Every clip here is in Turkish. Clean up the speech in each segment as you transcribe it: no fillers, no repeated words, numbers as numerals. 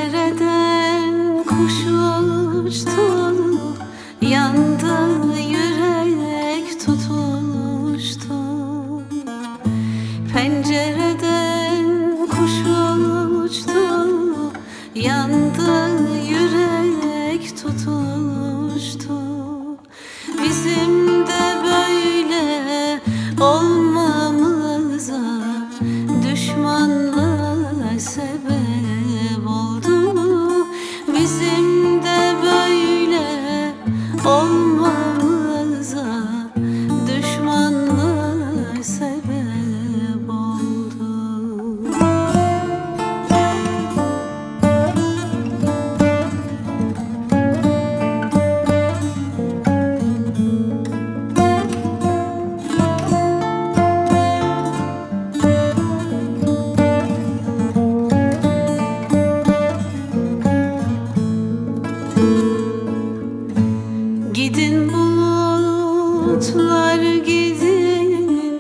Pencereden kuş uçtu, yandı yürek tutuştu. Pencereden kuş uçtu, yandı yürek tutuştu. Bizim de böyle olmamıza düşmanlar sebep oldu. Bizim de böyle olmamıza düşmanlar sebep oldu. Gidin bulutlar gidin,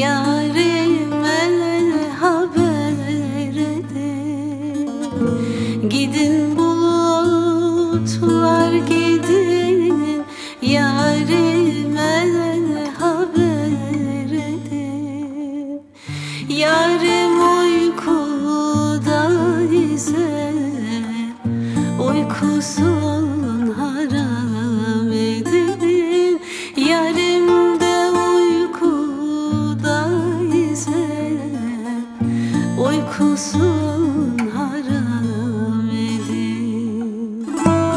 yarime haber edin. Gidin bulutlar gidin, yarime haber edin. Yarim uykuda ise uykusun haram edin. Yarim de uykuda ise uykusun haram edin.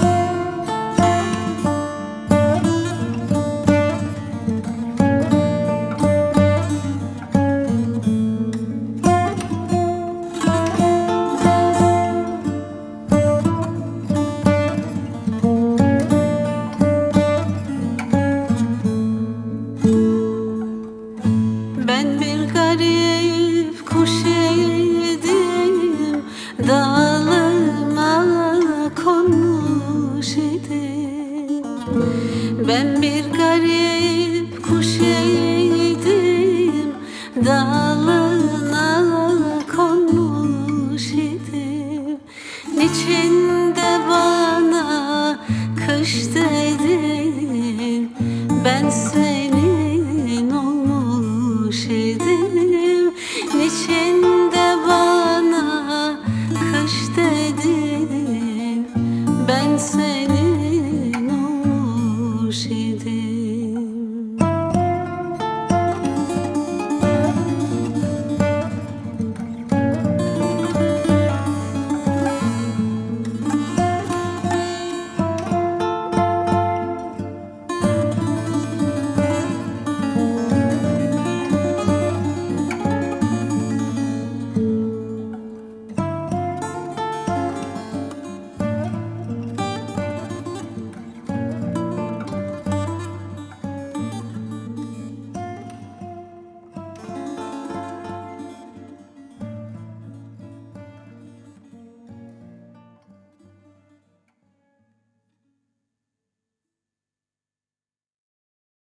Ben bir garip kuş idim, dağlarıma konmuş idim. Ben bir garip kuş idim, dağlarına konmuş idim. Niçin de bana kış dedin, ben